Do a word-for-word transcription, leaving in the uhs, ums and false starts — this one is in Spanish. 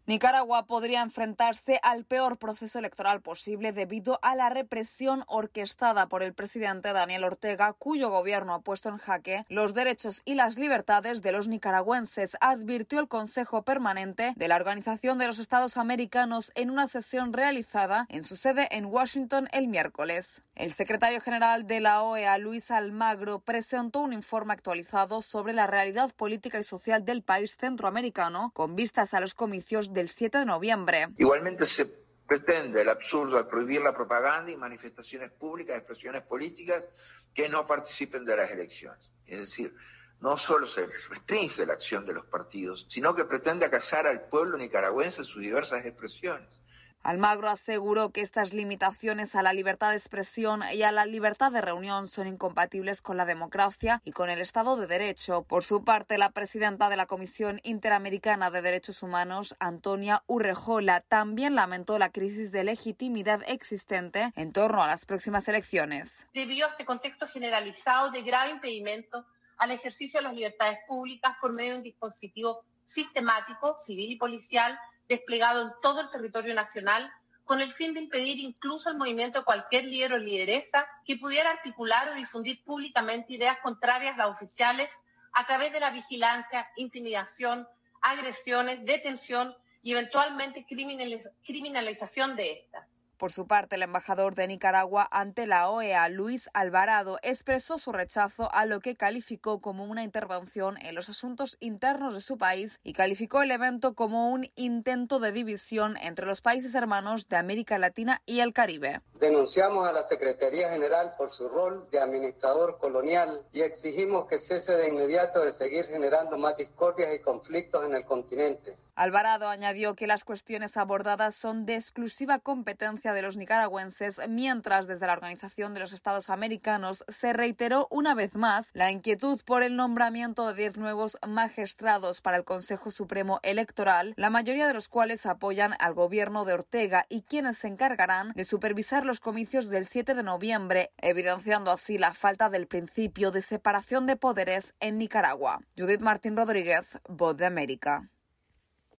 Nicaragua podría enfrentarse al peor proceso electoral posible debido a la represión orquestada por el presidente Daniel Ortega, cuyo gobierno ha puesto en jaque los derechos y las libertades de los nicaragüenses, advirtió el Consejo Permanente de la Organización de los Estados Americanos en una sesión realizada en su sede en Washington el miércoles. El secretario general de la O E A, Luis Almagro, presentó un informe actualizado sobre la realidad política y social del país centroamericano con vistas a los comicios del siete de noviembre. Igualmente se pretende el absurdo de prohibir la propaganda y manifestaciones públicas, expresiones políticas que no participen de las elecciones. Es decir, no solo se restringe la acción de los partidos, sino que pretende acallar al pueblo nicaragüense en sus diversas expresiones. Almagro aseguró que estas limitaciones a la libertad de expresión y a la libertad de reunión son incompatibles con la democracia y con el Estado de Derecho. Por su parte, la presidenta de la Comisión Interamericana de Derechos Humanos, Antonia Urrejola, también lamentó la crisis de legitimidad existente en torno a las próximas elecciones. Debido a este contexto generalizado de grave impedimento al ejercicio de las libertades públicas por medio de un dispositivo sistemático, civil y policial, desplegado en todo el territorio nacional, con el fin de impedir incluso el movimiento de cualquier líder o lideresa que pudiera articular o difundir públicamente ideas contrarias a las oficiales a través de la vigilancia, intimidación, agresiones, detención y eventualmente criminaliz- criminalización de estas. Por su parte, el embajador de Nicaragua ante la O E A, Luis Alvarado, expresó su rechazo a lo que calificó como una intervención en los asuntos internos de su país y calificó el evento como un intento de división entre los países hermanos de América Latina y el Caribe. Denunciamos a la Secretaría General por su rol de administrador colonial y exigimos que cese de inmediato de seguir generando más discordias y conflictos en el continente. Alvarado añadió que las cuestiones abordadas son de exclusiva competencia de los nicaragüenses, mientras desde la Organización de los Estados Americanos se reiteró una vez más la inquietud por el nombramiento de diez nuevos magistrados para el Consejo Supremo Electoral, la mayoría de los cuales apoyan al gobierno de Ortega y quienes se encargarán de supervisar los comicios del siete de noviembre, evidenciando así la falta del principio de separación de poderes en Nicaragua. Judith Martín Rodríguez, Voz de América.